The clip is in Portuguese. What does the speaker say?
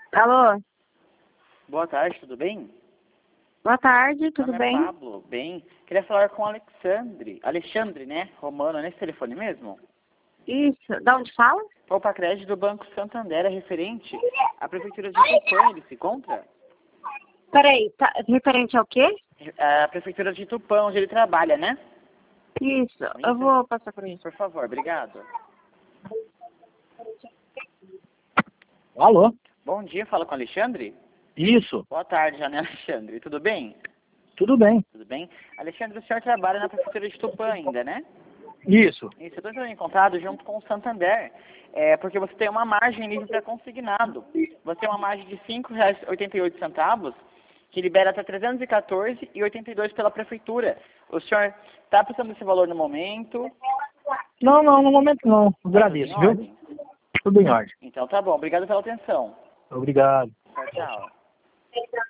Alô, Boa tarde, tudo bem? boa tarde, Meu tudo nome bem? é Pablo, bem. Queria falar com o Alexandre, né? Romano, nesse telefone mesmo? Isso, da onde fala? Opa, crédito do Banco Santander é referente à Prefeitura de Tupã, ele se encontra? Peraí, tá referente ao quê? A Prefeitura de Tupã, onde ele trabalha, né? Isso, eu vou passar por isso. Por favor, obrigado. Alô? Bom dia, fala com o Alexandre? Isso, Boa tarde, já, né, Alexandre? Tudo bem? tudo bem. Tudo bem? Alexandre, o senhor trabalha na Prefeitura de Tupã ainda, né? Isso. Isso, eu estou entrando em contato junto com o Santander, porque você tem uma margem livre para consignado. Você tem uma margem de R$ 5,88, que libera até R$ 314,82 pela Prefeitura. O senhor está precisando desse valor no momento? Não, no momento não. Agradeço, Tudo em viu? ordem? Tudo em ordem. Então tá bom, obrigado pela atenção. Obrigado. Tchau, tchau.